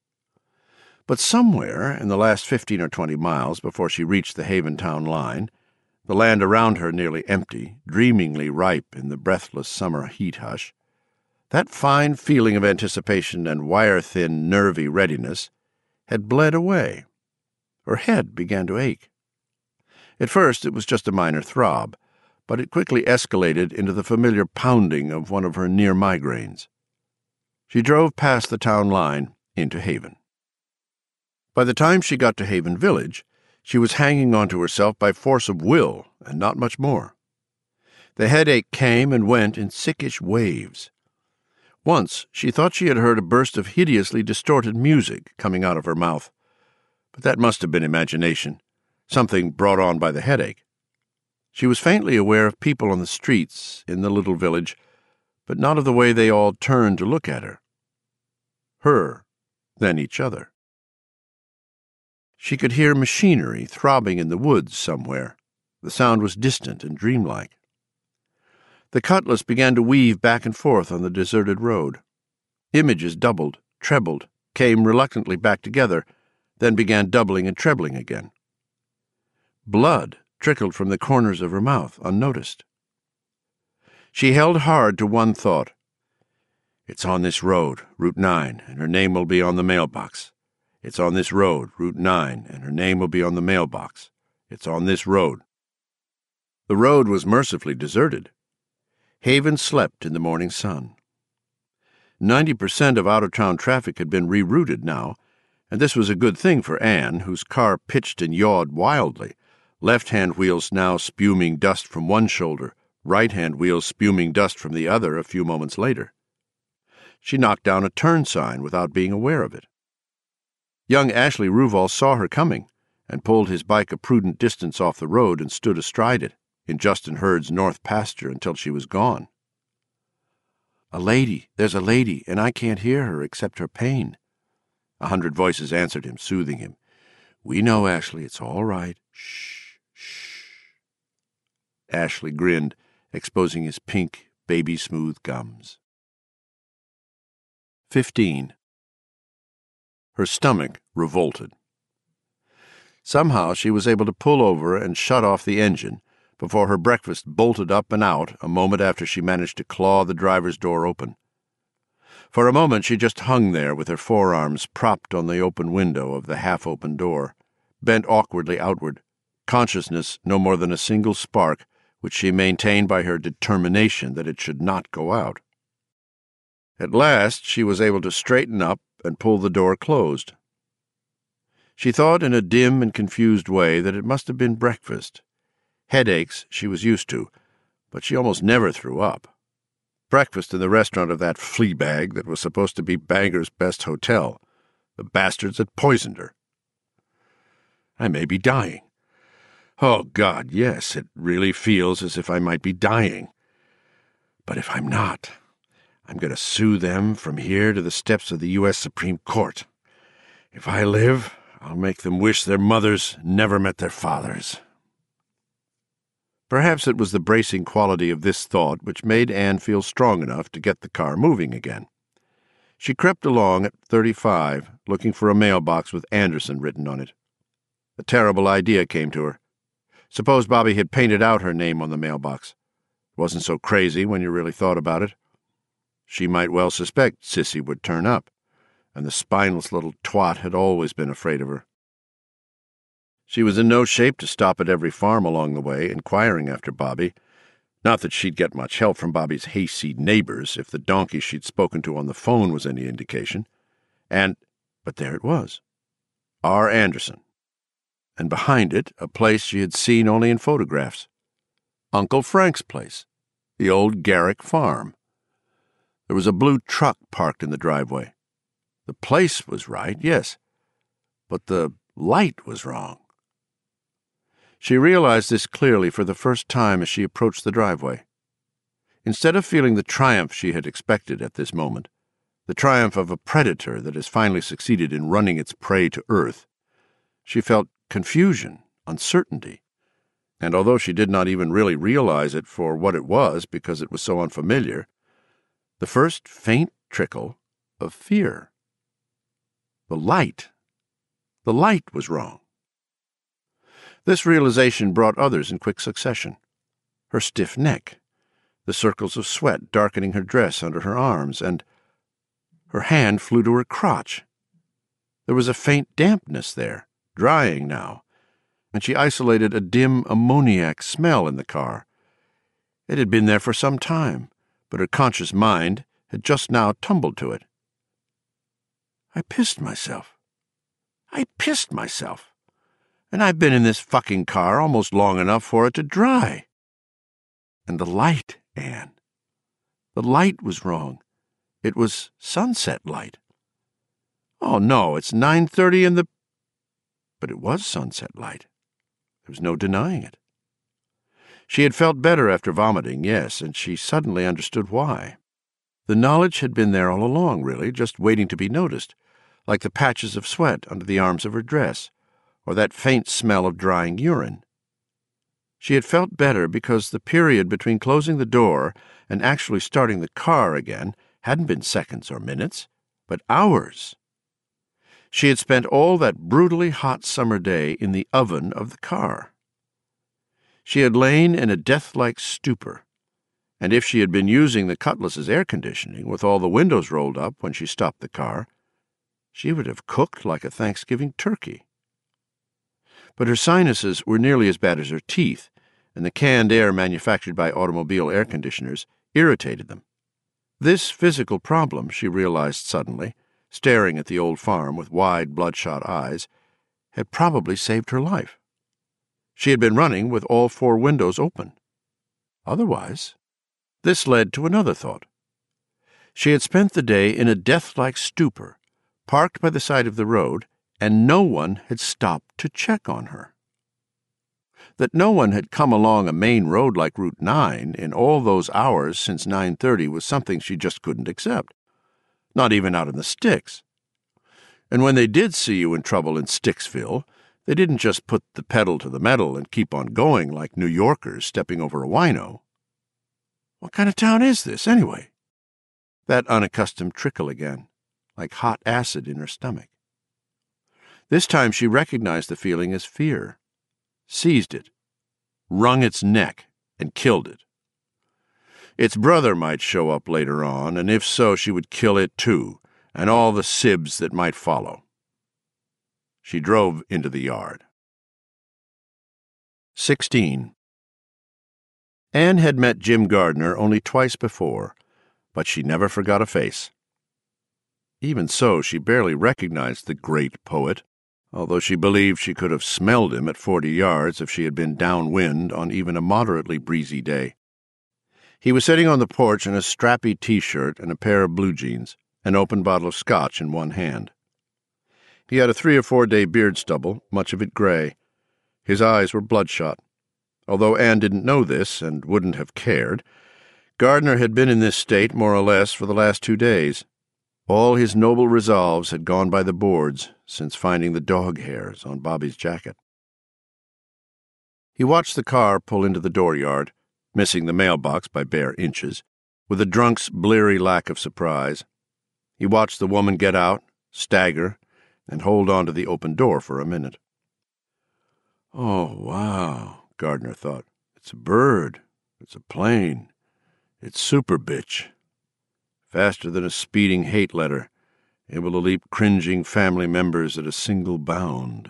But somewhere in the last 15 or 20 miles before she reached the Haven town line, the land around her nearly empty, dreamingly ripe in the breathless summer heat hush, that fine feeling of anticipation and wire-thin, nervy readiness had bled away. Her head began to ache. At first it was just a minor throb, but it quickly escalated into the familiar pounding of one of her near migraines. She drove past the town line into Haven. By the time she got to Haven Village, she was hanging onto herself by force of will and not much more. The headache came and went in sickish waves. Once she thought she had heard a burst of hideously distorted music coming out of her mouth, but that must have been imagination, something brought on by the headache. She was faintly aware of people on the streets in the little village, but not of the way they all turned to look at her. Her, then each other. She could hear machinery throbbing in the woods somewhere. The sound was distant and dreamlike. The cutlass began to weave back and forth on the deserted road. Images doubled, trebled, came reluctantly back together, then began doubling and trebling again. Blood trickled from the corners of her mouth, unnoticed. She held hard to one thought. It's on this road, Route 9, and her name will be on the mailbox. It's on this road, Route 9, and her name will be on the mailbox. It's on this road. The road was mercifully deserted. Haven slept in the morning sun. 90% of out-of-town traffic had been rerouted now, and this was a good thing for Anne, whose car pitched and yawed wildly, left-hand wheels now spuming dust from one shoulder, right-hand wheels spuming dust from the other a few moments later. She knocked down a turn sign without being aware of it. Young Ashley Ruval saw her coming and pulled his bike a prudent distance off the road and stood astride it in Justin Hurd's north pasture until she was gone. "A lady, there's a lady, and I can't hear her except her pain." 100 voices answered him, soothing him. "We know, Ashley, it's all right. Shh, shh." Ashley grinned, exposing his pink, baby-smooth gums. 15. Her stomach revolted. Somehow she was able to pull over and shut off the engine before her breakfast bolted up and out a moment after she managed to claw the driver's door open. For a moment she just hung there with her forearms propped on the open window of the half-open door, bent awkwardly outward, consciousness no more than a single spark which she maintained by her determination that it should not go out. At last she was able to straighten up and pull the door closed. She thought in a dim and confused way that it must have been breakfast. Headaches she was used to, but she almost never threw up. Breakfast in the restaurant of that flea bag that was supposed to be Bangor's best hotel. The bastards had poisoned her. I may be dying. Oh, God, yes, it really feels as if I might be dying. But if I'm not, I'm going to sue them from here to the steps of the U.S. Supreme Court. If I live, I'll make them wish their mothers never met their fathers. Perhaps it was the bracing quality of this thought which made Anne feel strong enough to get the car moving again. She crept along at 35, looking for a mailbox with Anderson written on it. A terrible idea came to her. Suppose Bobby had painted out her name on the mailbox. It wasn't so crazy when you really thought about it. She might well suspect Sissy would turn up, and the spineless little twat had always been afraid of her. She was in no shape to stop at every farm along the way, inquiring after Bobby. Not that she'd get much help from Bobby's hayseed neighbors, if the donkey she'd spoken to on the phone was any indication. But there it was. R. Anderson. And behind it, a place she had seen only in photographs. Uncle Frank's place, the old Garrick farm. There was a blue truck parked in the driveway. The place was right, yes, but the light was wrong. She realized this clearly for the first time as she approached the driveway. Instead of feeling the triumph she had expected at this moment, the triumph of a predator that has finally succeeded in running its prey to earth, she felt confusion, uncertainty, and although she did not even really realize it for what it was because it was so unfamiliar, the first faint trickle of fear. The light was wrong. This realization brought others in quick succession. Her stiff neck, the circles of sweat darkening her dress under her arms, and her hand flew to her crotch. There was a faint dampness there, drying now, and she isolated a dim ammoniac smell in the car. It had been there for some time, but her conscious mind had just now tumbled to it. I pissed myself. And I've been in this fucking car almost long enough for it to dry. And the light, Anne. The light was wrong. It was sunset light. Oh, no, it's 9:30 in the... But it was sunset light. There was no denying it. She had felt better after vomiting, yes, and she suddenly understood why. The knowledge had been there all along, really, just waiting to be noticed, like the patches of sweat under the arms of her dress, or that faint smell of drying urine. She had felt better because the period between closing the door and actually starting the car again hadn't been seconds or minutes, but hours. She had spent all that brutally hot summer day in the oven of the car. She had lain in a death-like stupor, and if she had been using the Cutlass's air conditioning with all the windows rolled up when she stopped the car, she would have cooked like a Thanksgiving turkey. But her sinuses were nearly as bad as her teeth, and the canned air manufactured by automobile air conditioners irritated them. This physical problem, she realized suddenly, staring at the old farm with wide, bloodshot eyes, had probably saved her life. She had been running with all 4 windows open. Otherwise, this led to another thought. She had spent the day in a death-like stupor, parked by the side of the road, and no one had stopped to check on her. That no one had come along a main road like Route 9 in all those hours since 9:30 was something she just couldn't accept, not even out in the sticks. And when they did see you in trouble in Sticksville, they didn't just put the pedal to the metal and keep on going like New Yorkers stepping over a wino. What kind of town is this, anyway? That unaccustomed trickle again, like hot acid in her stomach. This time she recognized the feeling as fear, seized it, wrung its neck, and killed it. Its brother might show up later on, and if so, she would kill it too, and all the sibs that might follow. She drove into the yard. 16. Anne had met Jim Gardner only twice before, but she never forgot a face. Even so, she barely recognized the great poet, although she believed she could have smelled him at 40 yards if she had been downwind on even a moderately breezy day. He was sitting on the porch in a strappy T-shirt and a pair of blue jeans, an open bottle of scotch in one hand. He had a 3 or 4 day beard stubble, much of it gray. His eyes were bloodshot. Although Anne didn't know this and wouldn't have cared, Gardner had been in this state more or less for the last 2 days. All his noble resolves had gone by the boards since finding the dog hairs on Bobby's jacket. He watched the car pull into the dooryard, missing the mailbox by bare inches, with a drunk's bleary lack of surprise. He watched the woman get out, stagger, and hold on to the open door for a minute. Oh, wow, Gardner thought. It's a bird. It's a plane. It's super bitch. Faster than a speeding hate letter, able to leap cringing family members at a single bound.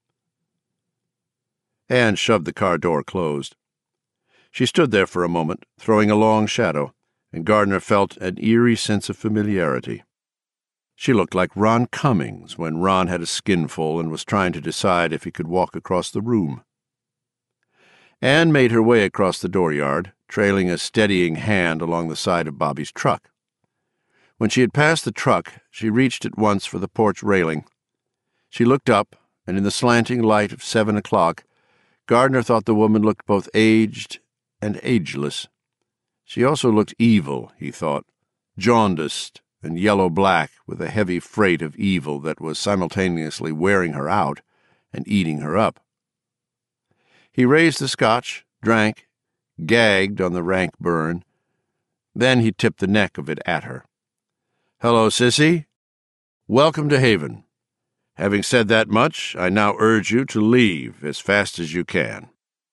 Anne shoved the car door closed. She stood there for a moment, throwing a long shadow, and Gardner felt an eerie sense of familiarity. She looked like Ron Cummings when Ron had a skinful and was trying to decide if he could walk across the room. Anne made her way across the dooryard, trailing a steadying hand along the side of Bobby's truck. When she had passed the truck, she reached at once for the porch railing. She looked up, and in the slanting light of 7 o'clock, Gardner thought the woman looked both aged and ageless. She also looked evil, he thought, jaundiced and yellow-black, with a heavy freight of evil that was simultaneously wearing her out and eating her up. He raised the scotch, drank, gagged on the rank burn. Then he tipped the neck of it at her. "Hello, sissy. Welcome to Haven. Having said that much, I now urge you to leave as fast as you can."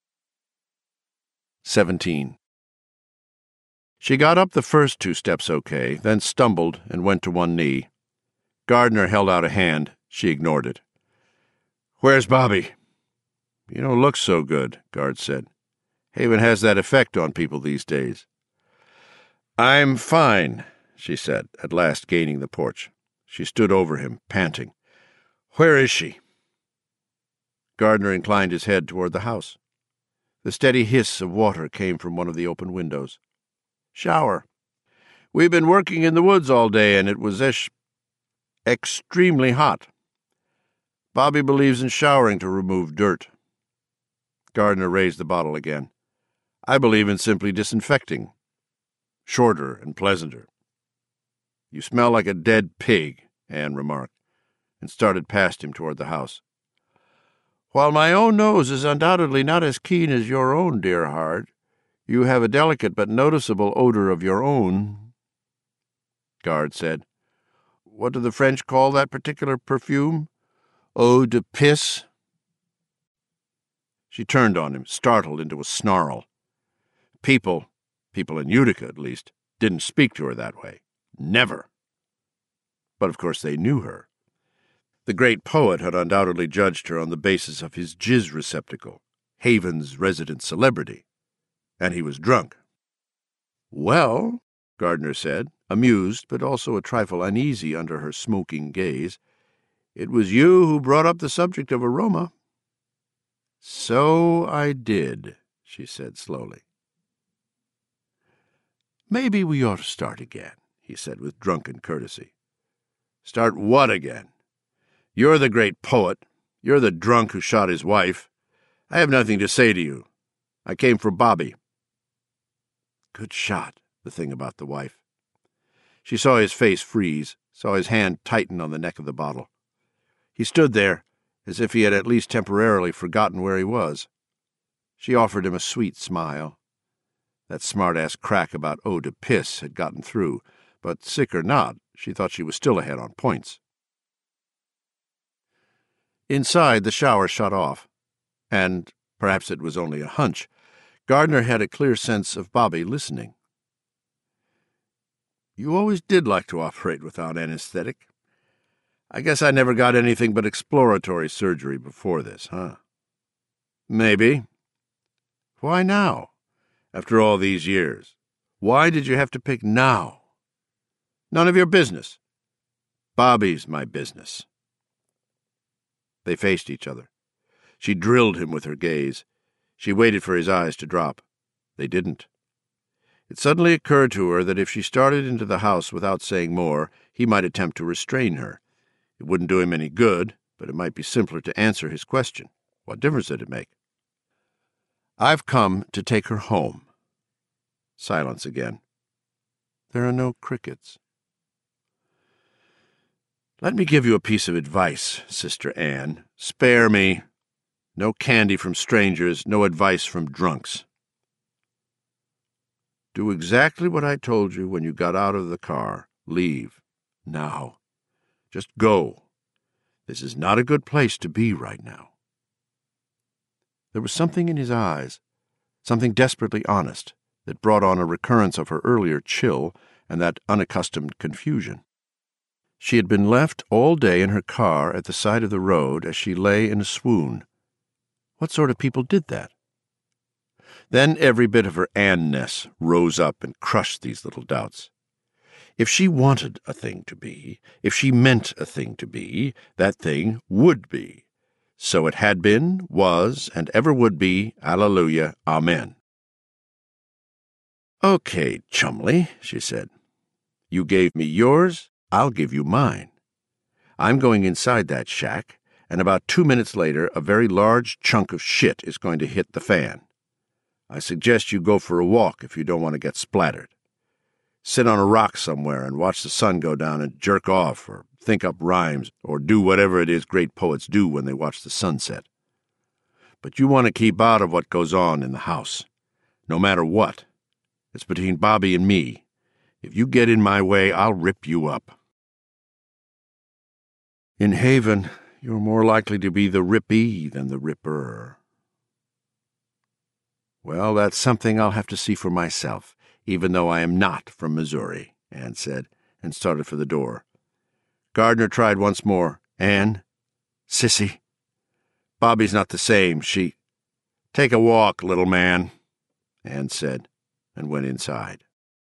17. She got up the first 2 steps okay, then stumbled and went to one knee. Gardner held out a hand. She ignored it. "Where's Bobby?" "You don't look so good," Gard said. "Haven has that effect on people these days." "I'm fine," she said, at last gaining the porch. She stood over him, panting. "Where is she?" Gardner inclined his head toward the house. The steady hiss of water came from one of the open windows. "Shower. We've been working in the woods all day, and it was extremely hot. Bobby believes in showering to remove dirt." Gardner raised the bottle again. "I believe in simply disinfecting. Shorter and pleasanter." "You smell like a dead pig," Anne remarked, and started past him toward the house. "While my own nose is undoubtedly not as keen as your own, dear heart, you have a delicate but noticeable odor of your own," Gard said. "What do the French call that particular perfume? Eau de pisse?" She turned on him, startled into a snarl. People in Utica at least, didn't speak to her that way. Never. But of course they knew her. The great poet had undoubtedly judged her on the basis of his jizz receptacle, Haven's resident celebrity. And he was drunk. "Well," Gardner said, amused but also a trifle uneasy under her smoking gaze, "it was you who brought up the subject of aroma." "So I did," she said slowly. "Maybe we ought to start again," he said with drunken courtesy. "Start what again? You're the great poet. You're the drunk who shot his wife. I have nothing to say to you. I came for Bobby." Good shot, the thing about the wife. She saw his face freeze, saw his hand tighten on the neck of the bottle. He stood there, as if he had at least temporarily forgotten where he was. She offered him a sweet smile. That smart-ass crack about eau de pisse had gotten through, but sick or not, she thought she was still ahead on points. Inside, the shower shut off, and, perhaps it was only a hunch, Gardner had a clear sense of Bobby listening. "You always did like to operate without anesthetic. I guess I never got anything but exploratory surgery before this, huh?" "Maybe." "Why now? After all these years. Why did you have to pick now?" "None of your business." "Bobby's my business." They faced each other. She drilled him with her gaze. She waited for his eyes to drop. They didn't. It suddenly occurred to her that if she started into the house without saying more, he might attempt to restrain her. It wouldn't do him any good, but it might be simpler to answer his question. What difference did it make? "I've come to take her home." Silence again. There are no crickets. "Let me give you a piece of advice, Sister Anne. Spare me. No candy from strangers, no advice from drunks. Do exactly what I told you when you got out of the car. Leave. Now. Just go. This is not a good place to be right now." There was something in his eyes, something desperately honest, that brought on a recurrence of her earlier chill and that unaccustomed confusion. She had been left all day in her car at the side of the road as she lay in a swoon. What sort of people did that? Then every bit of her Anne-ness rose up and crushed these little doubts. If she wanted a thing to be, if she meant a thing to be, that thing would be. So it had been, was, and ever would be. Alleluia. Amen. "Okay, Chumley," she said. You gave me yours, I'll give you mine. I'm going inside that shack, and about 2 minutes later, a very large chunk of shit is going to hit the fan. I suggest you go for a walk if you don't want to get splattered. Sit on a rock somewhere and watch the sun go down and jerk off or think up rhymes or do whatever it is great poets do when they watch the sunset. But you want to keep out of what goes on in the house. No matter what. It's between Bobby and me. If you get in my way, I'll rip you up. In Haven, you're more likely to be the rippee than the ripper. Well, that's something I'll have to see for myself, even though I am not from Missouri, Anne said, and started for the door. Gardner tried once more. Anne? Sissy? Bobby's not the same. She... Take a walk, little man, Anne said, and went inside.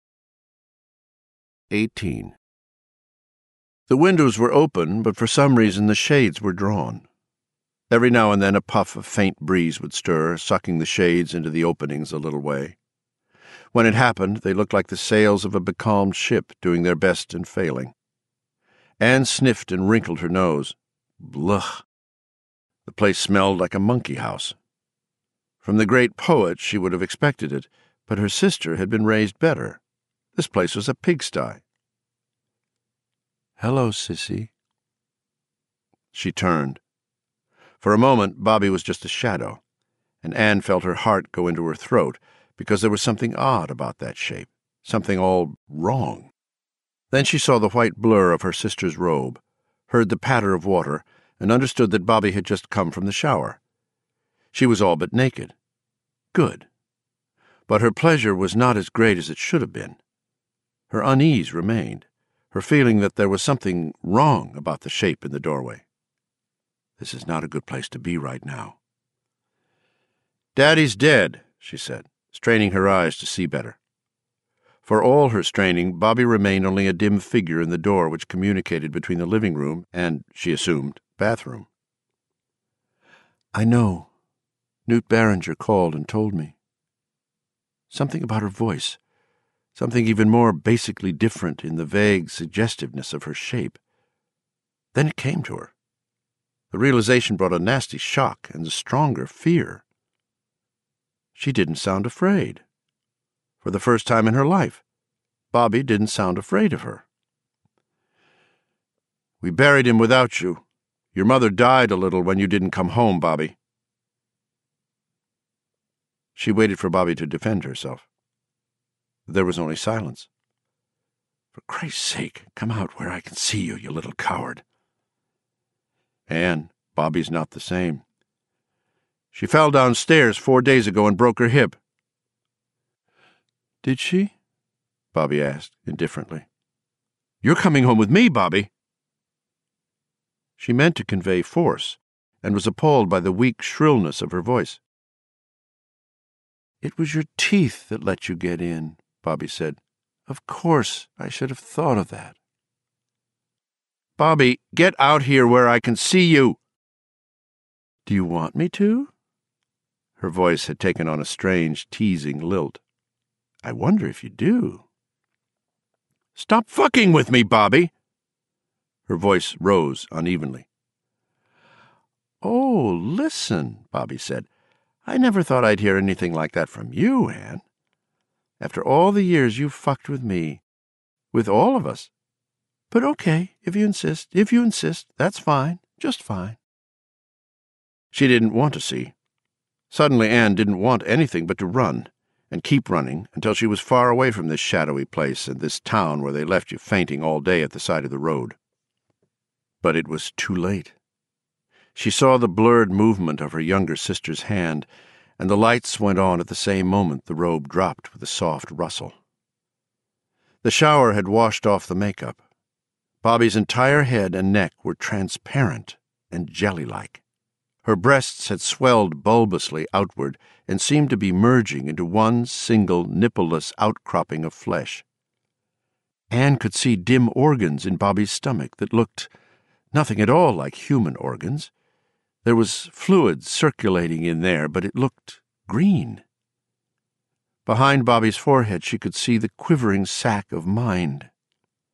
18. The windows were open, but for some reason the shades were drawn. Every now and then a puff of faint breeze would stir, sucking the shades into the openings a little way. When it happened, they looked like the sails of a becalmed ship doing their best and failing. Anne sniffed and wrinkled her nose. Blech! The place smelled like a monkey house. From the great poet she would have expected it, but her sister had been raised better. This place was a pigsty. "Hello, Sissy." She turned. For a moment, Bobby was just a shadow, and Anne felt her heart go into her throat because there was something odd about that shape, something all wrong. Then she saw the white blur of her sister's robe, heard the patter of water, and understood that Bobby had just come from the shower. She was all but naked. Good. But her pleasure was not as great as it should have been. Her unease remained, her feeling that there was something wrong about the shape in the doorway. This is not a good place to be right now. "Daddy's dead," she said, straining her eyes to see better. For all her straining, Bobby remained only a dim figure in the door which communicated between the living room and, she assumed, bathroom. "I know. Newt Barringer called and told me." Something about her voice, something even more basically different in the vague suggestiveness of her shape. Then it came to her. The realization brought a nasty shock and a stronger fear. She didn't sound afraid. For the first time in her life, Bobby didn't sound afraid of her. "We buried him without you. Your mother died a little when you didn't come home, Bobby." She waited for Bobby to defend herself. There was only silence. "For Christ's sake, come out where I can see you, you little coward." "Anne, Bobby's not the same. She fell downstairs 4 days ago and broke her hip." "Did she?" Bobby asked, indifferently. "You're coming home with me, Bobby." She meant to convey force, and was appalled by the weak shrillness of her voice. "It was your teeth that let you get in," Bobby said. "Of course, I should have thought of that." "Bobby, get out here where I can see you." "Do you want me to?" Her voice had taken on a strange, teasing lilt. "I wonder if you do." "Stop fucking with me, Bobby!" Her voice rose unevenly. "Oh, listen," Bobby said. "I never thought I'd hear anything like that from you, Anne. After all the years you've fucked with me, with all of us. But okay, if you insist, that's fine, just fine." She didn't want to see. Suddenly Anne didn't want anything but to run, and keep running until she was far away from this shadowy place and this town where they left you fainting all day at the side of the road. But it was too late. She saw the blurred movement of her younger sister's hand, and the lights went on at the same moment the robe dropped with a soft rustle. The shower had washed off the makeup. Bobby's entire head and neck were transparent and jelly-like. Her breasts had swelled bulbously outward and seemed to be merging into one single nippleless outcropping of flesh. Anne could see dim organs in Bobby's stomach that looked nothing at all like human organs. There was fluid circulating in there, but it looked green. Behind Bobby's forehead she could see the quivering sac of mind.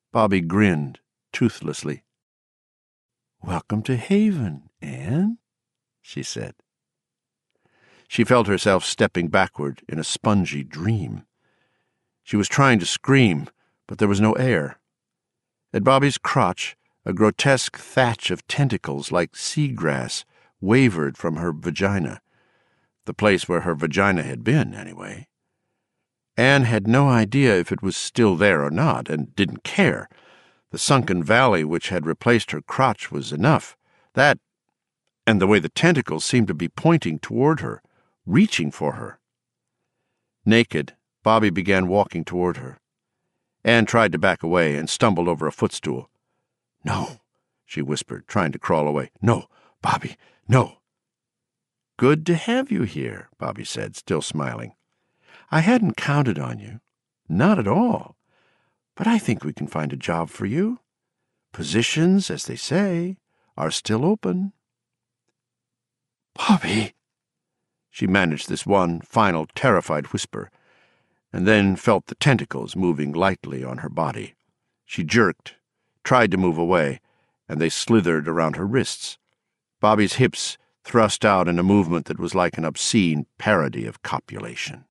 Bobby grinned, toothlessly. "Welcome to Haven, Anne," she said. She felt herself stepping backward in a spongy dream. She was trying to scream, but there was no air. At Bobby's crotch, a grotesque thatch of tentacles like seagrass wavered from her vagina. The place where her vagina had been, anyway. Anne had no idea if it was still there or not, and didn't care. The sunken valley which had replaced her crotch was enough. That, and the way the tentacles seemed to be pointing toward her, reaching for her. Naked, Bobby began walking toward her. Anne tried to back away and stumbled over a footstool. "No," she whispered, trying to crawl away. "No, Bobby, no." "Good to have you here," Bobby said, still smiling. "I hadn't counted on you. Not at all. But I think we can find a job for you. Positions, as they say, are still open." "Bobby!" She managed this one final terrified whisper, and then felt the tentacles moving lightly on her body. She jerked, tried to move away, and they slithered around her wrists. Bobby's hips thrust out in a movement that was like an obscene parody of copulation.